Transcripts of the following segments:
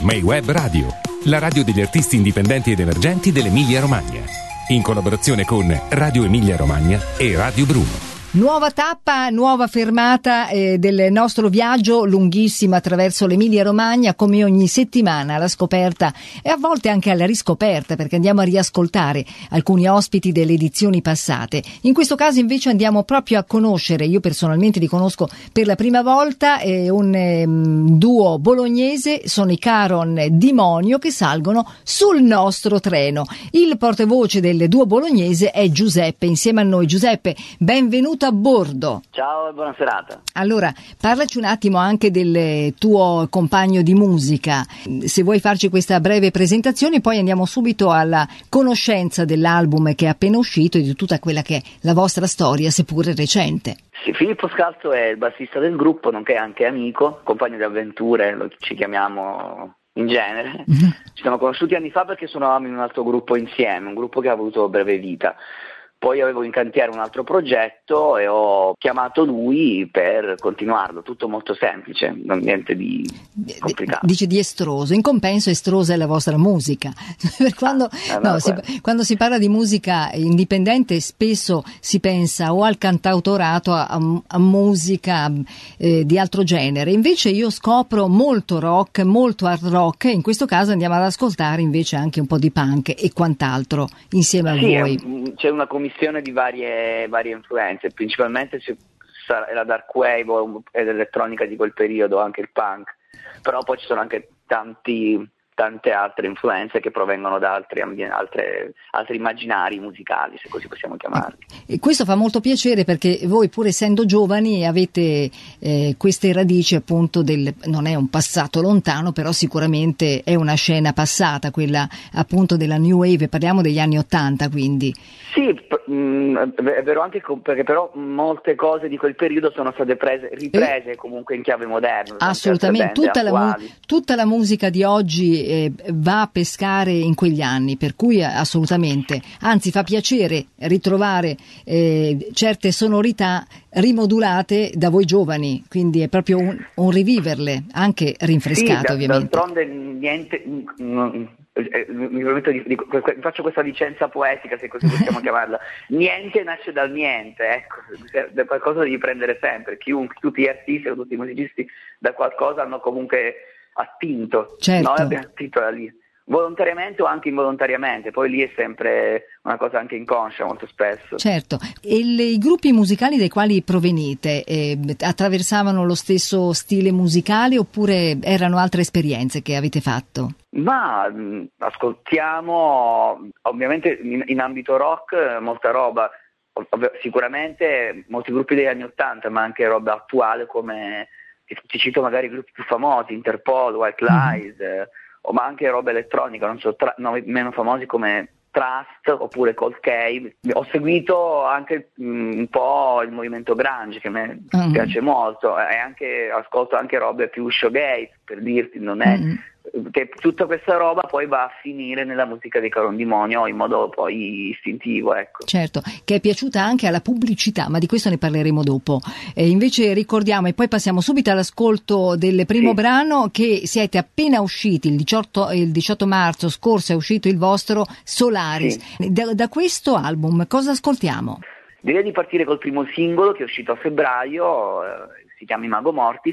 May Web Radio, la radio degli artisti indipendenti ed emergenti dell'Emilia Romagna, in collaborazione con Radio Emilia Romagna e Radio Bruno. Nuova tappa, nuova fermata del nostro viaggio lunghissimo attraverso l'Emilia Romagna, come ogni settimana, alla scoperta e a volte anche alla riscoperta, perché andiamo a riascoltare alcuni ospiti delle edizioni passate. In questo caso invece andiamo proprio a conoscere, io personalmente li conosco per la prima volta, un duo bolognese, sono i Caron Dimonio, che salgono sul nostro treno. Il portavoce del duo bolognese è Giuseppe, insieme a noi. Giuseppe, benvenuto a bordo. Ciao e buona serata. Allora, parlaci un attimo anche del tuo compagno di musica, se vuoi farci questa breve presentazione, poi andiamo subito alla conoscenza dell'album che è appena uscito e di tutta quella che è la vostra storia, seppure recente. Sì, Filippo Scalzo è il bassista del gruppo, nonché anche amico, compagno di avventure, ci chiamiamo in genere. Ci siamo conosciuti anni fa perché suonavamo in un altro gruppo insieme, un gruppo che ha avuto breve vita. Poi avevo in cantiere un altro progetto e ho chiamato lui per continuarlo, tutto molto semplice, non niente di complicato. Dice di estroso, in compenso estrosa è la vostra musica. Quando si parla di musica indipendente spesso si pensa o al cantautorato, a musica di altro genere, invece io scopro molto rock, molto hard rock, e in questo caso andiamo ad ascoltare invece anche un po' di punk e quant'altro insieme a voi. C'è una commissione di varie influenze, principalmente è la dark wave ed elettronica di quel periodo, anche il punk, però poi ci sono anche tante altre influenze che provengono da altri immaginari musicali, se così possiamo chiamarli. E questo fa molto piacere perché voi, pur essendo giovani, avete queste radici appunto non è un passato lontano, però sicuramente è una scena passata, quella appunto della New Wave, parliamo degli anni '80 quindi. Sì, è vero anche perché però molte cose di quel periodo sono state riprese comunque in chiave moderna. Assolutamente, tutta la musica di oggi va a pescare in quegli anni, per cui assolutamente, anzi fa piacere ritrovare certe sonorità rimodulate da voi giovani, quindi è proprio un riviverle, anche rinfrescate, ovviamente. D'altronde niente, mi permetto faccio questa licenza poetica, se così possiamo chiamarla, niente nasce dal niente, ecco, da qualcosa devi prendere sempre, tutti gli artisti o tutti i musicisti da qualcosa hanno comunque attinto, certo. Noi abbiamo attinto da lì, volontariamente o anche involontariamente, poi lì è sempre una cosa anche inconscia molto spesso. Certo, e i gruppi musicali dai quali provenite attraversavano lo stesso stile musicale oppure erano altre esperienze che avete fatto? Ma ascoltiamo ovviamente in ambito rock molta roba, sicuramente molti gruppi degli anni '80, ma anche roba attuale come, ti cito magari i gruppi più famosi, Interpol, White Lies, ma anche roba elettronica, non so, meno famosi come Trust oppure Cold Cave. Ho seguito anche un po' il movimento grunge, che a me piace molto, e ascolto anche robe più shoegaze, per dirti, non è che tutta questa roba poi va a finire nella musica dei Caron Dimonio in modo poi istintivo, ecco. Certo, che è piaciuta anche alla pubblicità, ma di questo ne parleremo dopo. Invece ricordiamo, e poi passiamo subito all'ascolto del primo brano, che siete appena usciti, il 18 marzo scorso è uscito il vostro Solaris. Sì. Da questo album cosa ascoltiamo? Direi di partire col primo singolo che è uscito a febbraio, si chiama Imago Mortis.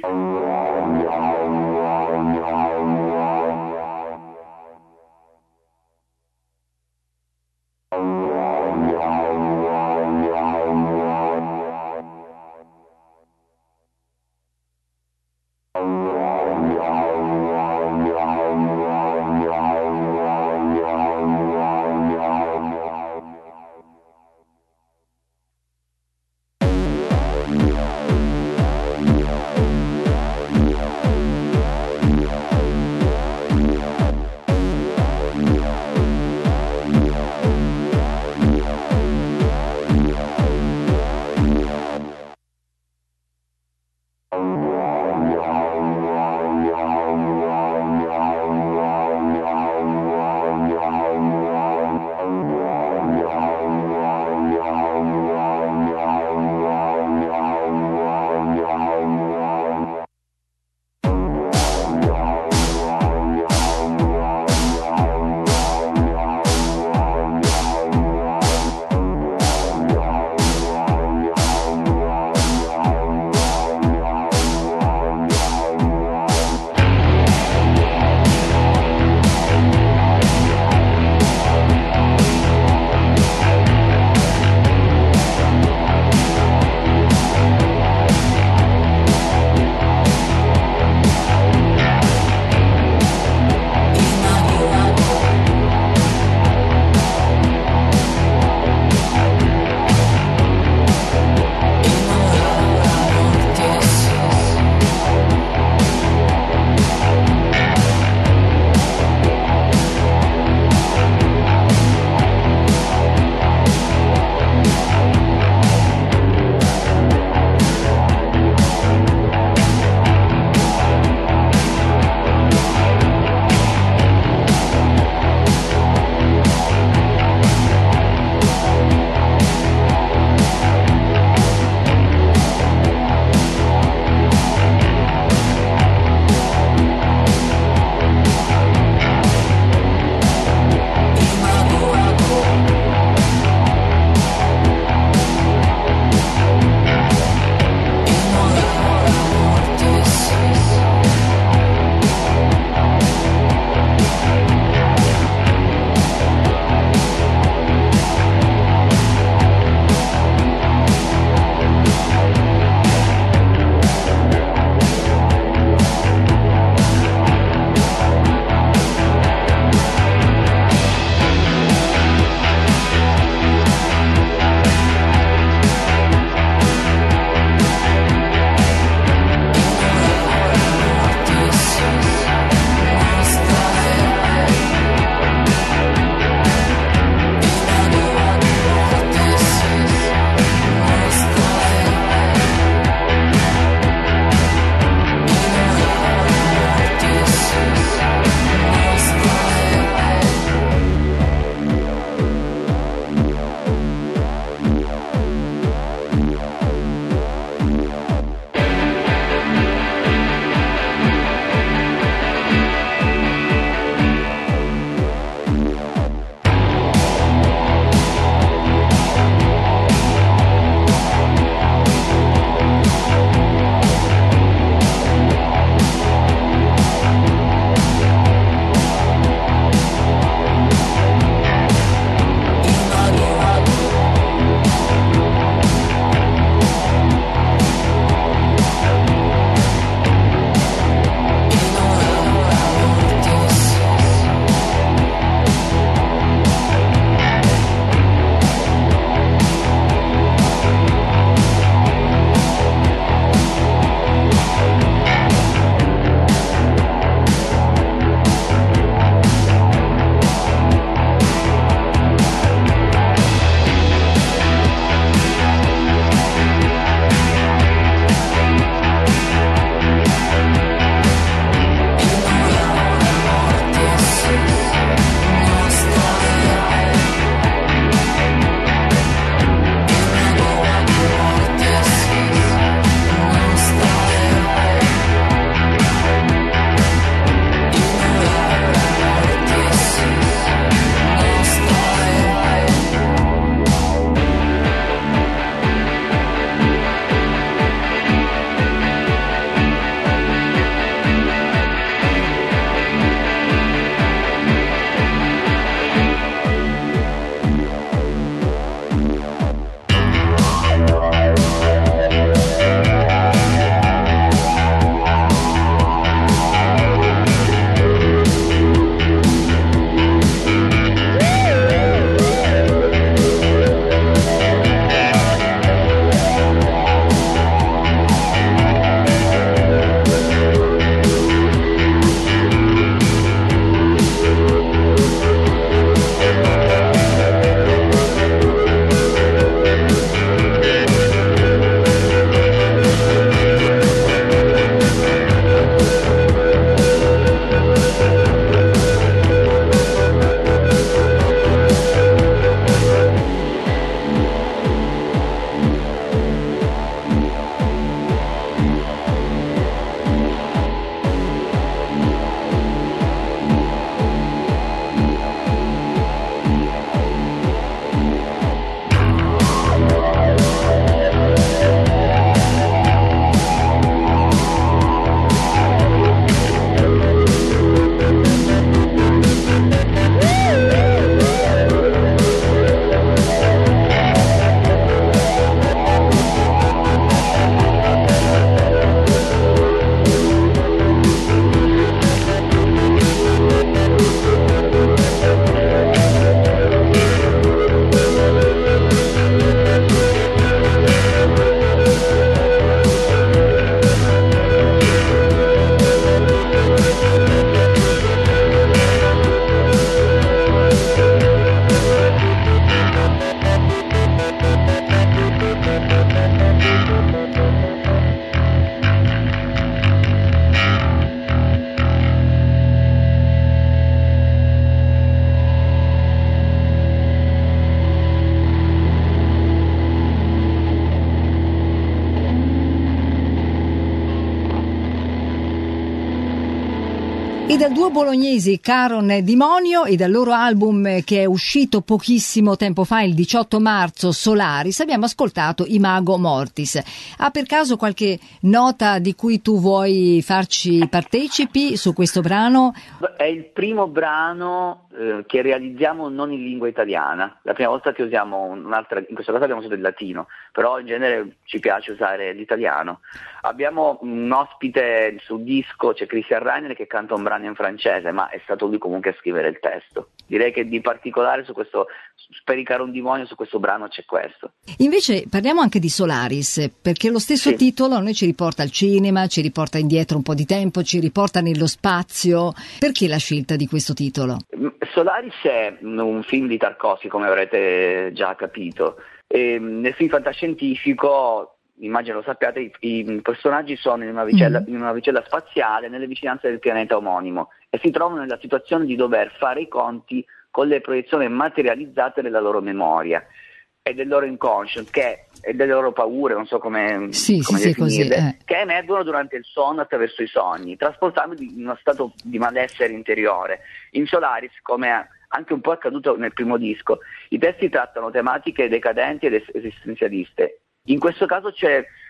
E dal duo bolognesi Caron Dimonio e dal loro album che è uscito pochissimo tempo fa, il 18 marzo, Solaris, abbiamo ascoltato Imago Mortis. Ha per caso qualche nota di cui tu vuoi farci partecipi su questo brano? È il primo brano che realizziamo non in lingua italiana. La prima volta che usiamo un'altra, in questo caso abbiamo usato il latino, però in genere ci piace usare l'italiano. Abbiamo un ospite sul disco, c'è Christian Reiner, che canta un brano in francese, ma è stato lui comunque a scrivere il testo. Direi che di particolare su questo, per i Caron Dimonio, su questo brano c'è questo. Invece parliamo anche di Solaris, perché lo stesso titolo a noi ci riporta al cinema, ci riporta indietro un po' di tempo, ci riporta nello spazio. Perché la scelta di questo titolo? Solaris è un film di Tarkovsky, come avrete già capito. Nel film fantascientifico, immagino lo sappiate, i personaggi sono in una vicella spaziale nelle vicinanze del pianeta omonimo e si trovano nella situazione di dover fare i conti con le proiezioni materializzate della loro memoria e del loro inconscio e delle loro paure, non so come definirle, così, che emergono durante il sonno attraverso i sogni, trasportandoli in uno stato di malessere interiore. In Solaris, come anche un po' accaduto nel primo disco, i testi trattano tematiche decadenti ed esistenzialiste. In questo caso si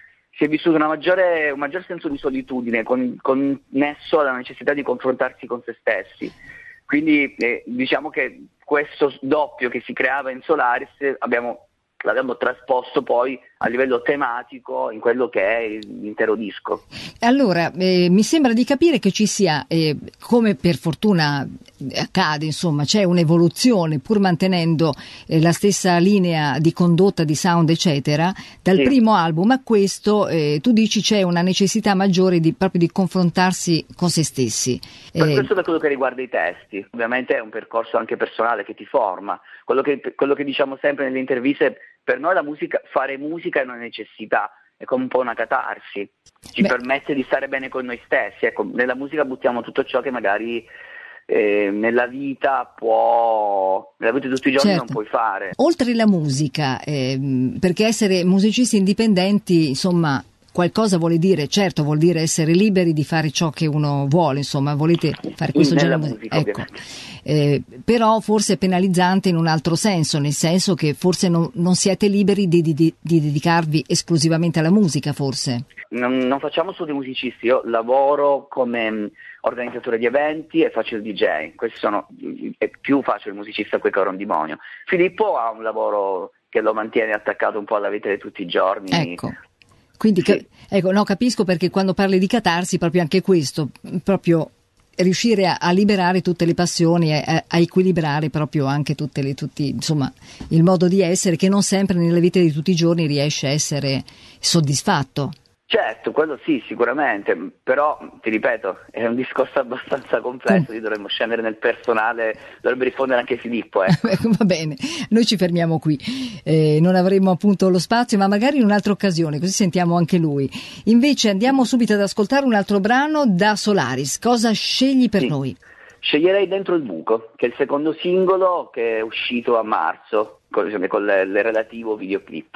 è vissuto un maggior senso di solitudine, connesso alla necessità di confrontarsi con se stessi. Quindi diciamo che questo doppio che si creava in Solaris l'abbiamo trasposto poi a livello tematico in quello che è l'intero disco. Allora, mi sembra di capire che ci sia, come per fortuna accade, insomma, c'è un'evoluzione pur mantenendo la stessa linea di condotta, di sound, eccetera. Dal primo album a questo, tu dici c'è una necessità maggiore proprio di confrontarsi con se stessi. Questo per quello che riguarda i testi. Ovviamente è un percorso anche personale che ti forma. Quello che diciamo sempre nelle interviste, per noi fare musica è una necessità, è come un po' una catarsi, ci permette di stare bene con noi stessi. Ecco, nella musica buttiamo tutto ciò che magari nella vita di tutti i giorni non puoi fare. Oltre la musica, perché essere musicisti indipendenti, insomma, qualcosa vuole dire, certo vuol dire essere liberi di fare ciò che uno vuole, insomma, volete fare questo genere di musica, ecco. Però forse è penalizzante in un altro senso, nel senso che forse non siete liberi di dedicarvi esclusivamente alla musica, forse. Non facciamo solo i musicisti, io lavoro come organizzatore di eventi e faccio il DJ, è più facile il musicista qui che Caron Dimonio. Filippo ha un lavoro che lo mantiene attaccato un po' alla vita di tutti i giorni. Ecco. Quindi capisco, perché quando parli di catarsi proprio anche questo, proprio riuscire a liberare tutte le passioni, a equilibrare proprio anche tutti, insomma, il modo di essere che non sempre nella vita di tutti i giorni riesce a essere soddisfatto. Certo, quello sì, sicuramente, però ti ripeto, è un discorso abbastanza complesso, dovremmo scendere nel personale, dovrebbe rispondere anche Filippo. Va bene, noi ci fermiamo qui, non avremo appunto lo spazio, ma magari in un'altra occasione, così sentiamo anche lui. Invece andiamo subito ad ascoltare un altro brano da Solaris. Cosa scegli per noi? Sceglierei Dentro il buco, che è il secondo singolo che è uscito a marzo, con il relativo videoclip.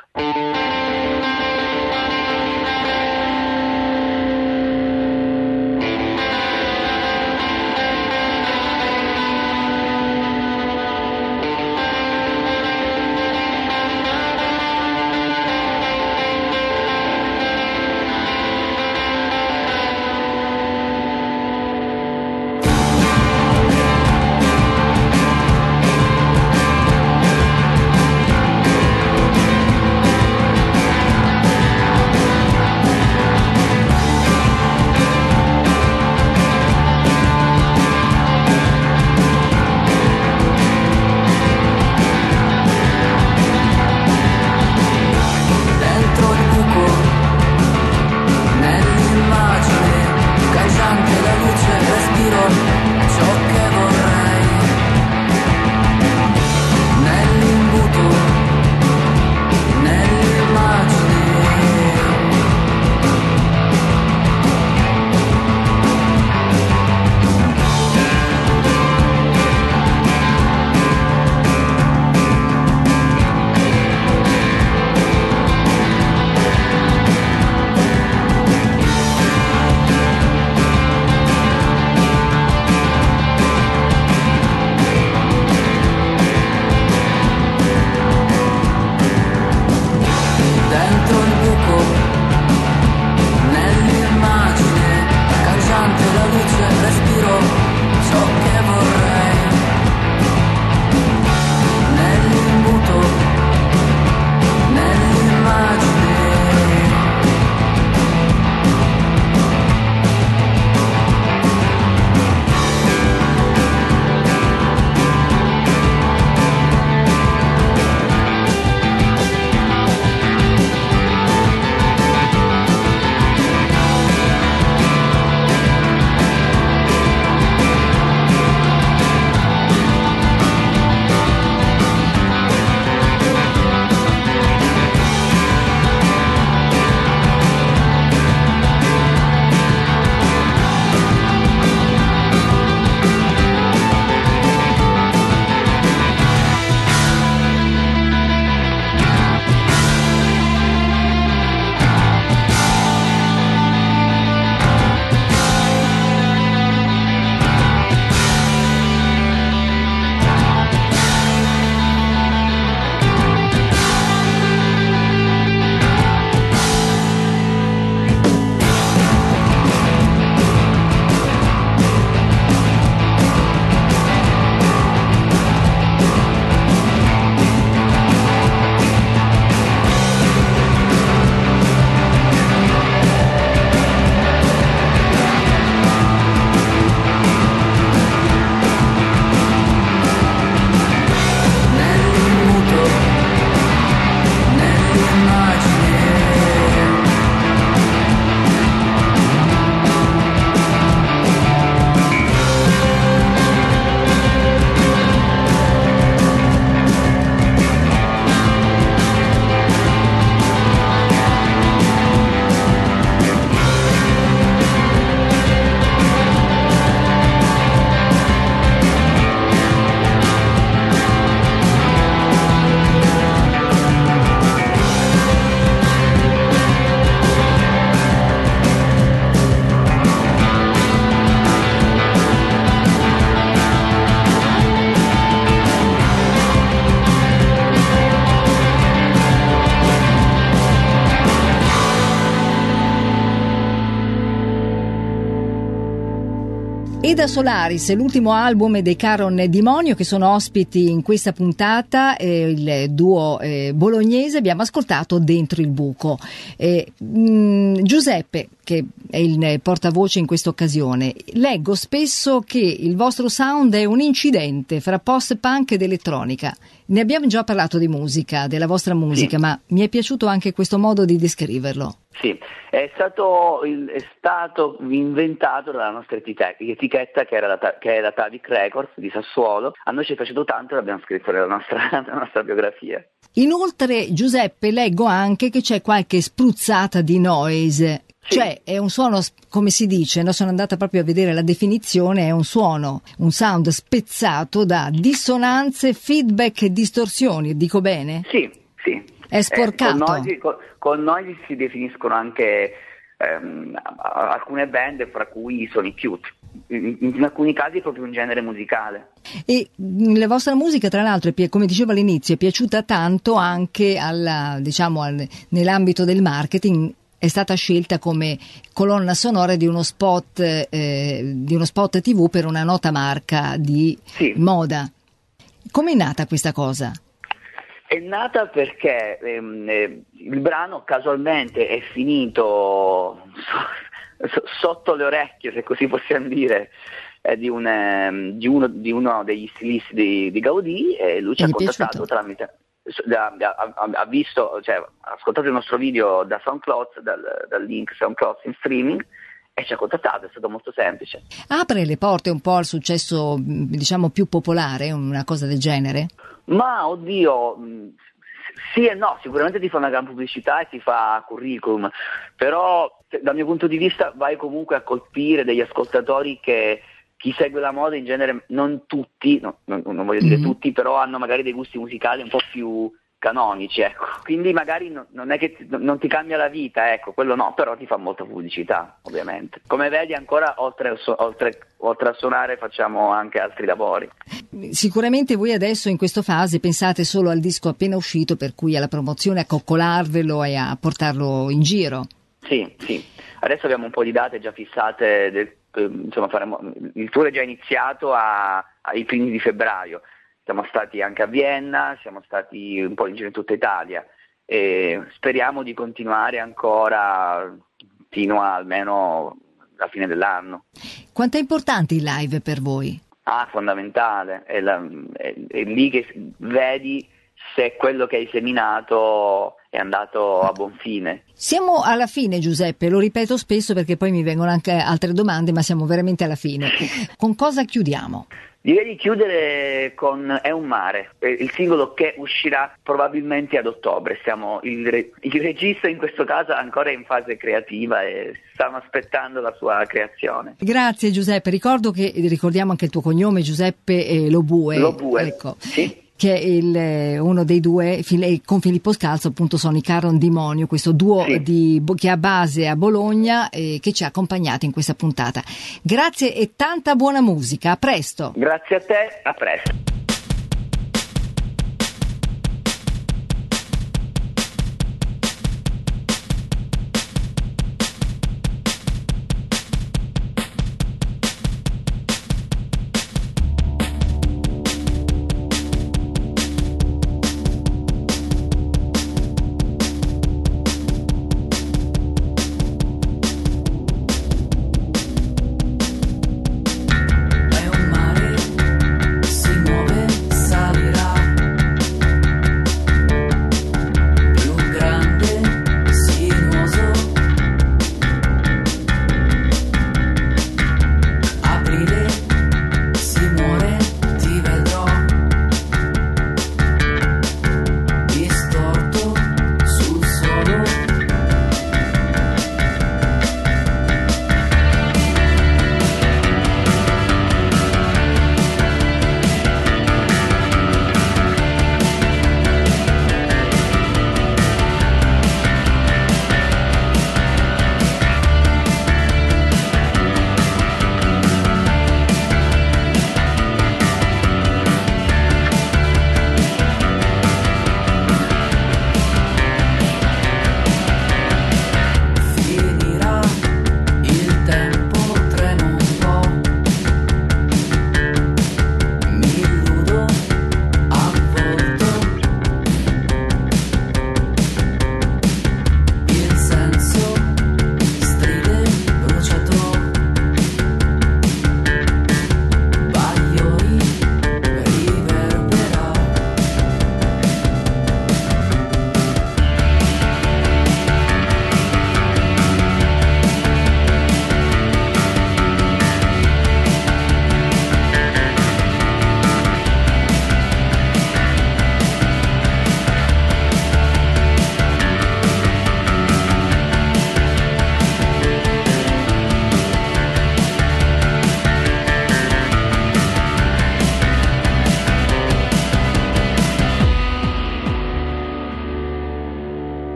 E da Solaris, l'ultimo album dei Caron Dimonio, che sono ospiti in questa puntata, il duo bolognese. Abbiamo ascoltato Dentro il buco. Giuseppe, che è il portavoce in questa occasione, leggo spesso che il vostro sound è un incidente fra post-punk ed elettronica. Ne abbiamo già parlato di musica, della vostra musica, sì, ma mi è piaciuto anche questo modo di descriverlo. Sì, è stato inventato dalla nostra etichetta che è la Tavic Records di Sassuolo. A noi ci è piaciuto tanto e l'abbiamo scritto nella nostra biografia. Inoltre, Giuseppe, leggo anche che c'è qualche spruzzata di noise. Sì. Cioè è un suono, come si dice, no? Sono andata proprio a vedere la definizione, è un suono, un sound spezzato da dissonanze, feedback e distorsioni, dico bene? Sì, sì. È sporcato. Con noi si definiscono anche alcune band, fra cui i Sonic Youth. In alcuni casi è proprio un genere musicale. E la vostra musica, tra l'altro, come dicevo all'inizio, è piaciuta tanto anche nell'ambito del marketing. È stata scelta come colonna sonora di uno spot TV per una nota marca di moda. Come è nata questa cosa? È nata perché il brano casualmente è finito sotto le orecchie, se così possiamo dire, di uno degli stilisti di Gaudì, e lui ci ha contattato tramite. Ha ascoltato il nostro video da SoundCloud, dal link SoundCloud in streaming, e ci ha contattato. È stato molto semplice. Apre le porte un po' al successo, diciamo, più popolare, una cosa del genere? Ma oddio, sì e no, sicuramente ti fa una gran pubblicità e ti fa curriculum, però dal mio punto di vista vai comunque a colpire degli ascoltatori che chi segue la moda in genere, non tutti, non voglio dire tutti, però hanno magari dei gusti musicali un po' più canonici, ecco. Quindi magari non è che non ti cambia la vita, ecco, quello no, però ti fa molta pubblicità, ovviamente. Come vedi, ancora oltre a suonare facciamo anche altri lavori. Sicuramente voi adesso in questa fase pensate solo al disco appena uscito, per cui alla promozione, a coccolarvelo e a portarlo in giro. Sì. Adesso abbiamo un po' di date già fissate, il tour è già iniziato ai primi di febbraio. Siamo stati anche a Vienna, siamo stati un po' in giro in tutta Italia e speriamo di continuare ancora fino a almeno la fine dell'anno. Quanto è importante il live per voi? Fondamentale, è lì che vedi se quello che hai seminato è andato a buon fine. Siamo alla fine, Giuseppe, lo ripeto spesso perché poi mi vengono anche altre domande, ma siamo veramente alla fine. Con cosa chiudiamo? Direi di chiudere con È un mare, il singolo che uscirà probabilmente ad ottobre. Il regista in questo caso ancora è in fase creativa e stiamo aspettando la sua creazione. Grazie Giuseppe, ricordiamo anche il tuo cognome, Giuseppe Lobue. Ecco. Sì. Che è uno dei due, con Filippo Scalzo appunto sono i Caron Dimonio, questo duo che ha base a Bologna e che ci ha accompagnati in questa puntata. Grazie e tanta buona musica, a presto. Grazie a te, a presto. Si muove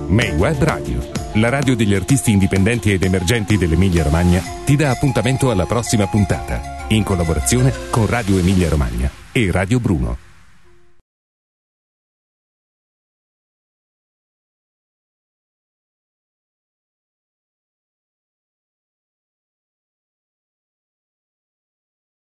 May Web Radio, la radio degli artisti indipendenti ed emergenti dell'Emilia Romagna, ti dà appuntamento alla prossima puntata, in collaborazione con Radio Emilia Romagna e Radio Bruno.